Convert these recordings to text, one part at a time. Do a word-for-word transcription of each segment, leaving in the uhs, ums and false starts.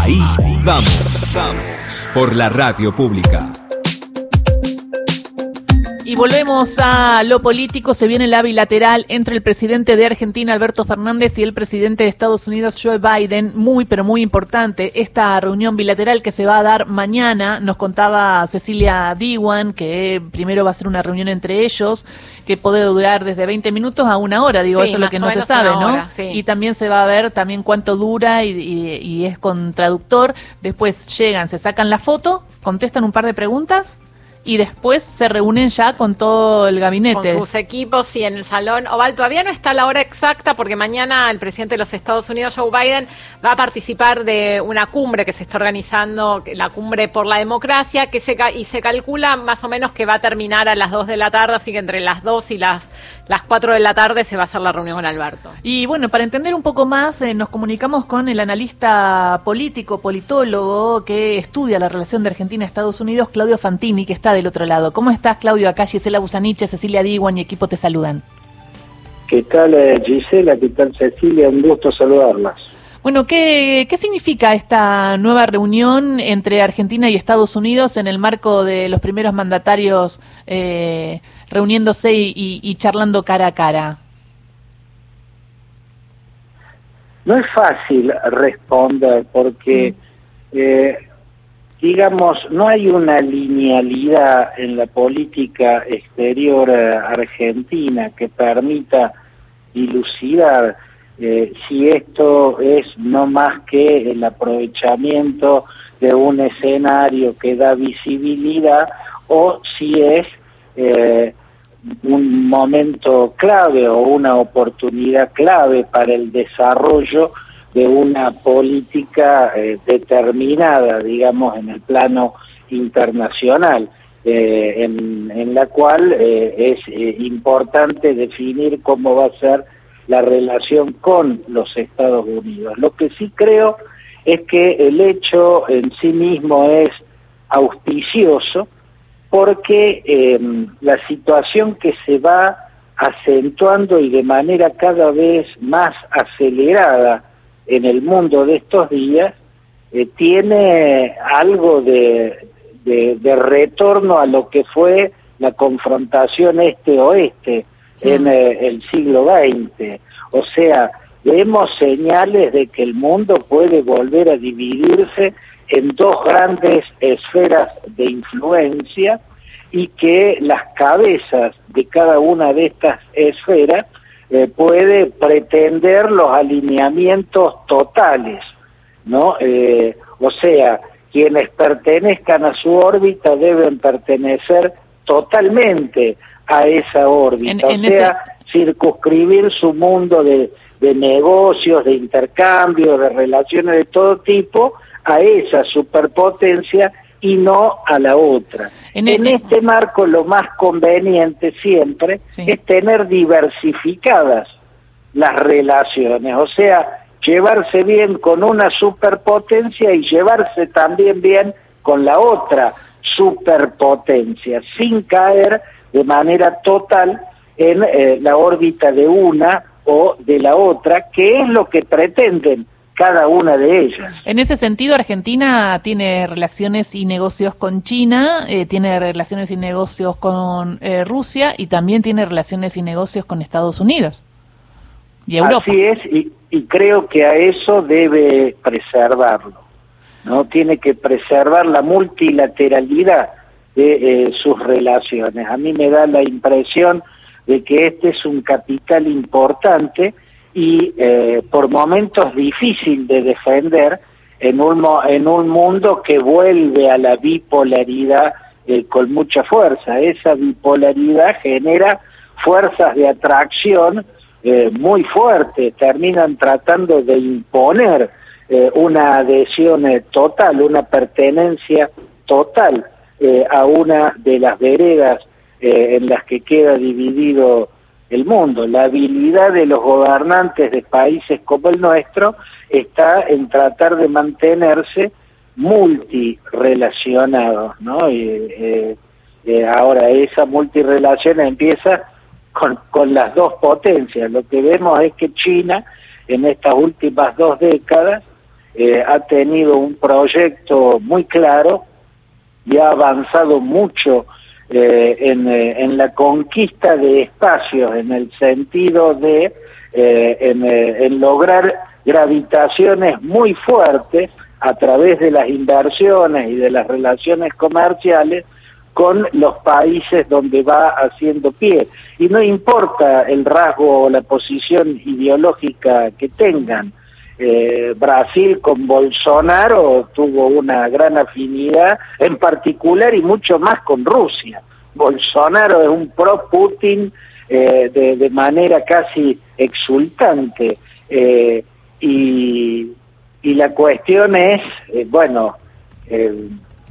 Ahí vamos, vamos, por la radio pública. Y volvemos a lo político. Se viene la bilateral entre el presidente de Argentina, Alberto Fernández, y el presidente de Estados Unidos, Joe Biden. Muy, pero muy importante esta reunión bilateral que se va a dar mañana. Nos contaba Cecilia Diwan que primero va a ser una reunión entre ellos, que puede durar desde veinte minutos a una hora. Digo, sí, eso es lo que no se sabe, ¿no? Hora, sí. Y también se va a ver también cuánto dura y, y, y es con traductor. Después llegan, se sacan la foto, contestan un par de preguntas y después se reúnen ya con todo el gabinete. Con sus equipos y en el Salón Oval. Todavía no está la hora exacta porque mañana el presidente de los Estados Unidos, Joe Biden, va a participar de una cumbre que se está organizando, la Cumbre por la Democracia, que se y se calcula más o menos que va a terminar a las dos de la tarde, así que entre las dos y las, las cuatro de la tarde se va a hacer la reunión con Alberto. Y bueno, para entender un poco más, eh, nos comunicamos con el analista político, politólogo, que estudia la relación de Argentina a Estados Unidos, Claudio Fantini, que está del otro lado. ¿Cómo estás, Claudio? Acá Gisela Busaniche, Cecilia Diwan y equipo te saludan. ¿Qué tal, Gisela? ¿Qué tal, Cecilia? Un gusto saludarlas. Bueno, ¿qué, qué significa esta nueva reunión entre Argentina y Estados Unidos en el marco de los primeros mandatarios eh, reuniéndose y, y, y charlando cara a cara? No es fácil responder porque... Mm. Eh, digamos, no hay una linealidad en la política exterior eh, argentina que permita dilucidar eh, si esto es no más que el aprovechamiento de un escenario que da visibilidad o si es eh, un momento clave o una oportunidad clave para el desarrollo de una política eh, determinada, digamos, en el plano internacional, eh, en, en la cual eh, es eh, importante definir cómo va a ser la relación con los Estados Unidos. Lo que sí creo es que el hecho en sí mismo es auspicioso porque eh, la situación que se va acentuando y de manera cada vez más acelerada en el mundo de estos días, eh, tiene algo de, de, de retorno a lo que fue la confrontación este-oeste sí. en eh, el siglo veinte. O sea, vemos señales de que el mundo puede volver a dividirse en dos grandes esferas de influencia y que las cabezas de cada una de estas esferas Eh, puede pretender los alineamientos totales, ¿no? Eh, o sea, quienes pertenezcan a su órbita deben pertenecer totalmente a esa órbita, en, en o sea, ese... circunscribir su mundo de, de negocios, de intercambio, de relaciones de todo tipo a esa superpotencia y no a la otra. En, el... en este marco lo más conveniente siempre sí. es tener diversificadas las relaciones, o sea, llevarse bien con una superpotencia y llevarse también bien con la otra superpotencia, sin caer de manera total en eh, la órbita de una o de la otra, que es lo que pretenden cada una de ellas. En ese sentido, Argentina tiene relaciones y negocios con China, eh, tiene relaciones y negocios con eh, Rusia y también tiene relaciones y negocios con Estados Unidos y Europa. Así es, y, y creo que a eso debe preservarlo, ¿no? Tiene que preservar la multilateralidad de eh, sus relaciones. A mí me da la impresión de que este es un capital importante y eh, por momentos difícil de defender en un, en un mundo que vuelve a la bipolaridad eh, con mucha fuerza. Esa bipolaridad genera fuerzas de atracción eh, muy fuertes, terminan tratando de imponer eh, una adhesión eh, total, una pertenencia total eh, a una de las veredas eh, en las que queda dividido el mundo. La habilidad de los gobernantes de países como el nuestro está en tratar de mantenerse multirelacionados, ¿no? Y, eh, eh, ahora esa multirelación empieza con, con las dos potencias. Lo que vemos es que China en estas últimas dos décadas eh, ha tenido un proyecto muy claro y ha avanzado mucho eh, en, eh, en la conquista de espacios, en el sentido de eh, en, eh, en lograr gravitaciones muy fuertes a través de las inversiones y de las relaciones comerciales con los países donde va haciendo pie. Y no importa el rasgo o la posición ideológica que tengan. Eh, Brasil con Bolsonaro tuvo una gran afinidad, en particular y mucho más con Rusia. Bolsonaro es un pro-Putin eh, de, de manera casi exultante. Eh, y, y la cuestión es, eh, bueno... Eh,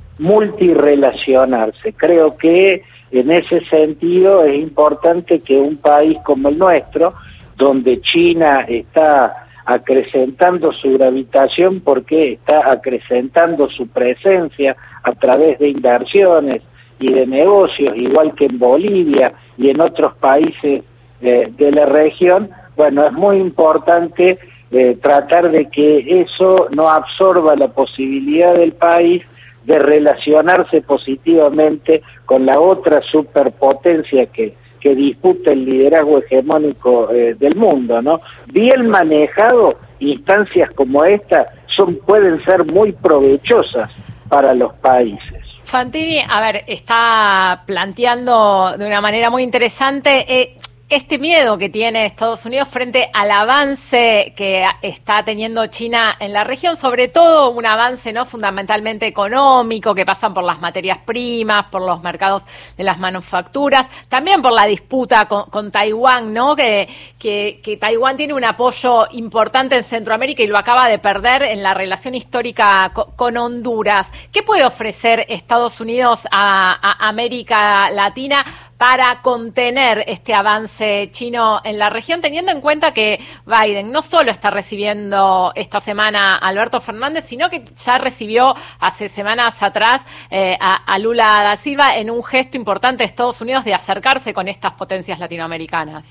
multirrelacionarse. Creo que en ese sentido es importante que un país como el nuestro, donde China está acrecentando su gravitación porque está acrecentando su presencia a través de inversiones y de negocios, igual que en Bolivia y en otros países eh, de la región, bueno, es muy importante eh, tratar de que eso no absorba la posibilidad del país de relacionarse positivamente con la otra superpotencia que, que disputa el liderazgo hegemónico eh, del mundo, ¿no? Bien manejado, instancias como esta son pueden ser muy provechosas para los países. Fantini, a ver, está planteando de una manera muy interesante eh, este miedo que tiene Estados Unidos frente al avance que está teniendo China en la región, sobre todo un avance no fundamentalmente económico, que pasan por las materias primas, por los mercados de las manufacturas, también por la disputa con, con Taiwán, ¿no? Que, que, que Taiwán tiene un apoyo importante en Centroamérica y lo acaba de perder en la relación histórica con, con Honduras. ¿Qué puede ofrecer Estados Unidos a, a América Latina para contener este avance chino en la región, teniendo en cuenta que Biden no solo está recibiendo esta semana a Alberto Fernández, sino que ya recibió hace semanas atrás eh, a, a Lula da Silva en un gesto importante de Estados Unidos de acercarse con estas potencias latinoamericanas?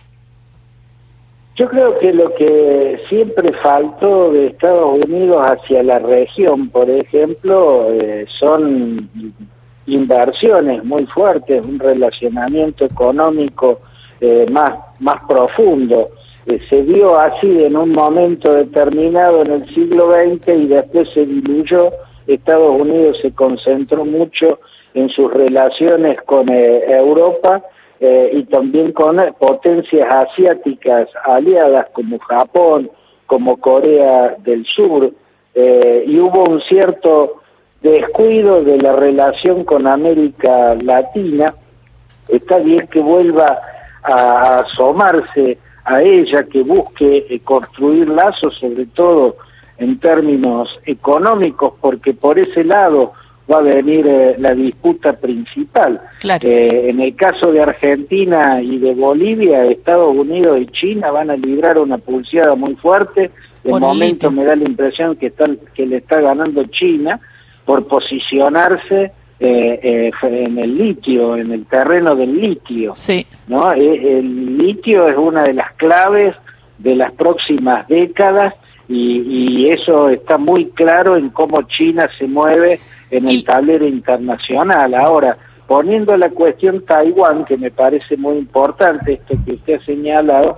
Yo creo que lo que siempre faltó de Estados Unidos hacia la región, por ejemplo, eh, son inversiones muy fuertes, un relacionamiento económico eh, más, más profundo. Eh, se dio así en un momento determinado en el siglo veinte y después se diluyó. Estados Unidos se concentró mucho en sus relaciones con eh, Europa eh, y también con eh, potencias asiáticas aliadas como Japón, como Corea del Sur, eh, y hubo un cierto descuido de la relación con América Latina. Está bien que vuelva a asomarse a ella, que busque eh, construir lazos, sobre todo en términos económicos, porque por ese lado va a venir eh, la disputa principal. Claro. Eh, en el caso de Argentina y de Bolivia, Estados Unidos y China van a librar una pulseada muy fuerte. De Por momento litio. me da la impresión que, está, que le está ganando China por posicionarse eh, eh, en el litio, en el terreno del litio. Sí. ¿No? Eh, el litio es una de las claves de las próximas décadas y, y eso está muy claro en cómo China se mueve en el Y... tablero internacional. Ahora, poniendo la cuestión Taiwán, que me parece muy importante, esto que usted ha señalado,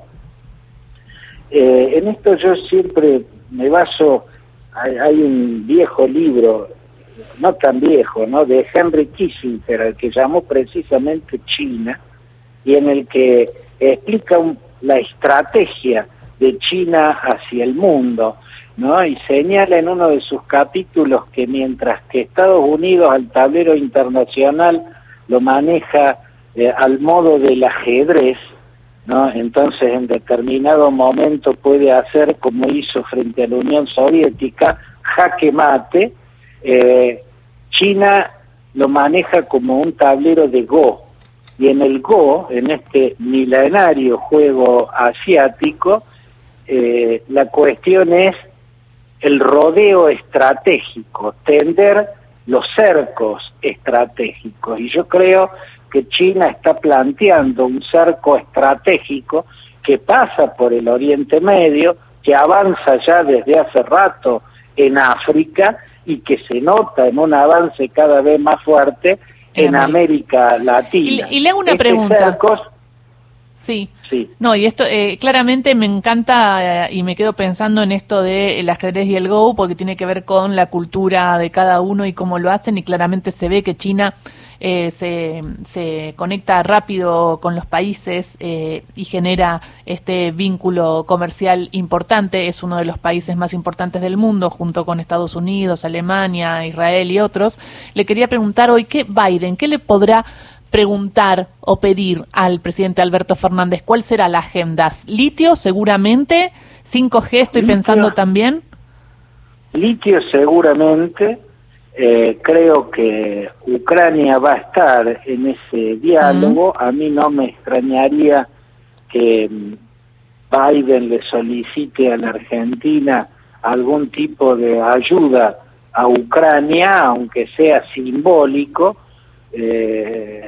eh, en esto yo siempre me baso, hay, hay un viejo libro, no tan viejo, ¿no?, de Henry Kissinger, al que llamó precisamente China, y en el que explica un, la estrategia de China hacia el mundo, ¿no? Y señala en uno de sus capítulos que mientras que Estados Unidos al tablero internacional lo maneja eh, al modo del ajedrez, ¿no? Entonces en determinado momento puede hacer, como hizo frente a la Unión Soviética, jaque mate. eh, China lo maneja como un tablero de Go, y en el Go, en este milenario juego asiático, eh, la cuestión es el rodeo estratégico, tender los cercos estratégicos, y yo creo que China está planteando un cerco estratégico que pasa por el Oriente Medio, que avanza ya desde hace rato en África y que se nota en un avance cada vez más fuerte en, en América. América Latina. Y, y le hago una este pregunta. Cercos, Sí. sí. No, y esto eh, claramente me encanta eh, y me quedo pensando en esto de el ajedrez y el Go, porque tiene que ver con la cultura de cada uno y cómo lo hacen, y claramente se ve que China eh, se, se conecta rápido con los países eh, y genera este vínculo comercial importante. Es uno de los países más importantes del mundo, junto con Estados Unidos, Alemania, Israel y otros. Le quería preguntar hoy, ¿qué Biden, qué le podrá preguntar o pedir al presidente Alberto Fernández? ¿Cuál será la agenda? ¿Litio seguramente? ¿cinco G estoy litio, pensando también? Litio seguramente. Eh, creo que Ucrania va a estar en ese diálogo. Mm. A mí no me extrañaría que Biden le solicite a la Argentina algún tipo de ayuda a Ucrania, aunque sea simbólico, Eh,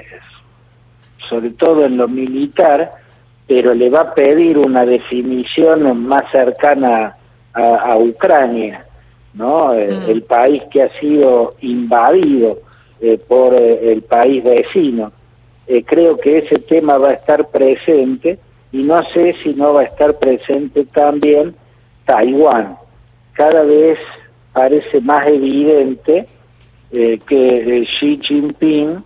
sobre todo en lo militar, pero le va a pedir una definición más cercana a, a Ucrania, ¿no? Mm. El, el país que ha sido invadido eh, por eh, el país vecino. Eh, creo que ese tema va a estar presente, y no sé si no va a estar presente también Taiwán. Cada vez parece más evidente Eh, que eh, Xi Jinping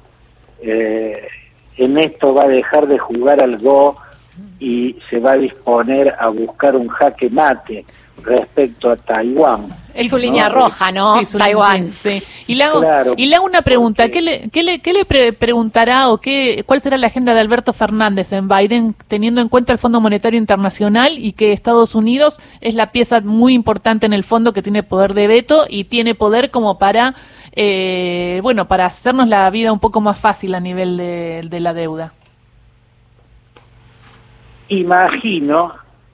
eh, en esto va a dejar de jugar al Go y se va a disponer a buscar un jaque mate respecto a Taiwán. Es su ¿no? línea roja, ¿no? Sí, Taiwán. Sí. Y le hago, claro, y le hago una pregunta. porque... ¿Qué le, qué le, qué le pre preguntará o qué, cuál será la agenda de Alberto Fernández en Biden, teniendo en cuenta el Fondo Monetario Internacional y que Estados Unidos es la pieza muy importante en el fondo, que tiene poder de veto y tiene poder como para, eh, bueno, para hacernos la vida un poco más fácil a nivel de, de la deuda? Imagino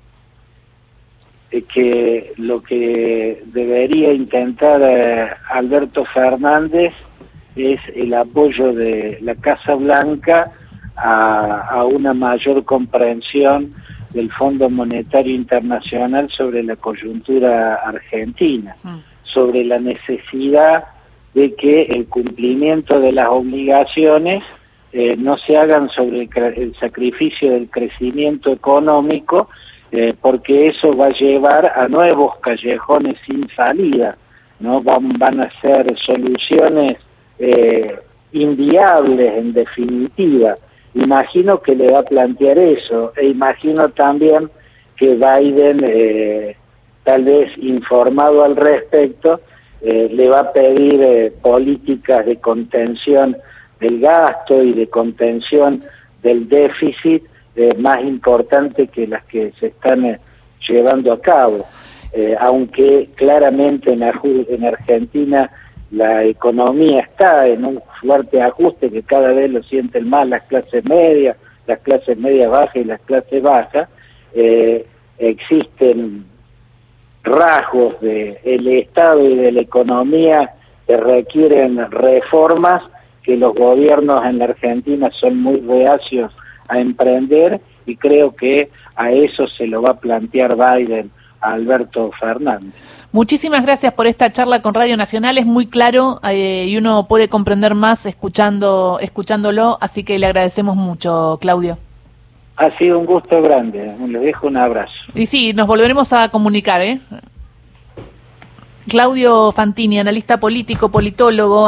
que lo que debería intentar eh, Alberto Fernández es el apoyo de la Casa Blanca a, a una mayor comprensión del Fondo Monetario Internacional sobre la coyuntura argentina, mm. sobre la necesidad de que el cumplimiento de las obligaciones eh, no se hagan sobre el, el sacrificio del crecimiento económico, Eh, porque eso va a llevar a nuevos callejones sin salida, ¿no? Van, van a ser soluciones eh, inviables en definitiva. Imagino que le va a plantear eso, e imagino también que Biden, eh, tal vez informado al respecto, eh, le va a pedir eh, políticas de contención del gasto y de contención del déficit, Eh, más importante que las que se están eh, llevando a cabo, eh, aunque claramente en, en Argentina la economía está en un fuerte ajuste que cada vez lo sienten más las clases medias, las clases medias bajas y las clases bajas. Eh, existen rasgos del Estado y de la economía que requieren reformas que los gobiernos en la Argentina son muy reacios a emprender, y creo que a eso se lo va a plantear Biden a Alberto Fernández. Muchísimas gracias por esta charla con Radio Nacional, es muy claro eh, y uno puede comprender más escuchando escuchándolo, así que le agradecemos mucho, Claudio. Ha sido un gusto grande, les dejo un abrazo. Y sí, nos volveremos a comunicar, ¿eh? Claudio Fantini, analista político, politólogo.